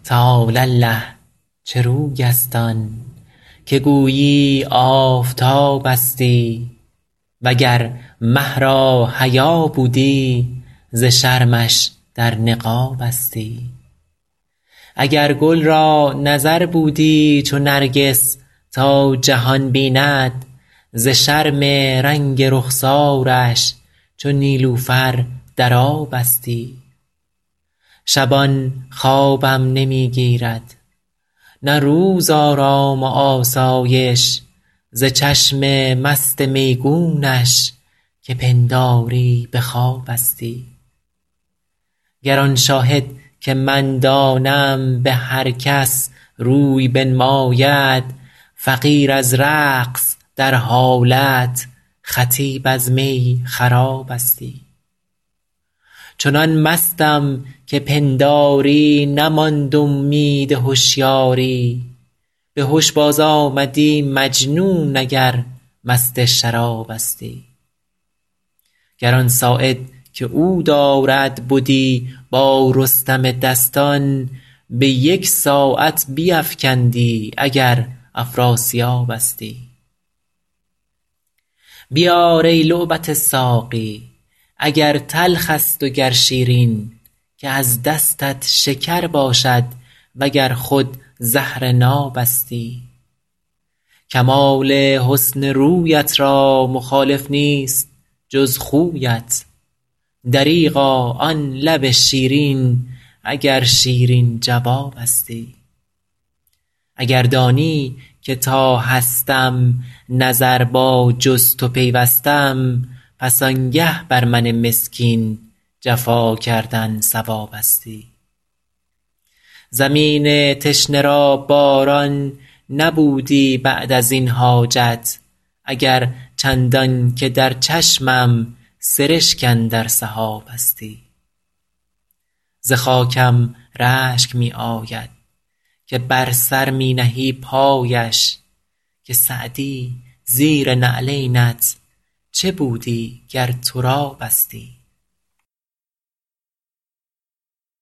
تعالی الله چه روی است آن که گویی آفتابستی، وگر مه را حیا بودی ز شرمش در نقابستی. اگر گل را نظر بودی چو نرگس تا جهان بیند، ز شرم رنگ رخسارش چو نیلوفر در آبستی. شبان خوابم نمی گیرد نه روز آرام و آسایش، ز چشم مست میگونش که پنداری به خوابستی. گر آن شاهد که من دانم به هر کس روی بنماید، فقیر از رقص در حالت خطیب از می خرابستی. چنان مستم که پنداری نماند امید هشیاری، به هش باز آمدی مجنون اگر مست شرابستی. گر آن ساعد که عود آرد بدی با رستم دستان، به یک ساعت بیفکندی اگر افراسیابستی. بیار ای لعبت ساقی اگر تلخ است و گر شیرین، که از دستت شکر باشد وگر خود زهر نابستی. کمال حسن رویت را مخالف نیست جز خویت، دریغا آن لب شیرین اگر شیرین جوابستی. اگر دانی که تا هستم نظر با جز تو پیوستم، پس آنگه بر من مسکین جفا کردن صوابستی. زمین تشنه را باران نبودی بعد از این حاجت، اگر چندان که در چشمم سرشک اندر سحابستی. ز خاکم رشک می آید که بر سر می نهی پایش، که سعدی زیر نعلینت چه بودی گر ترابستی.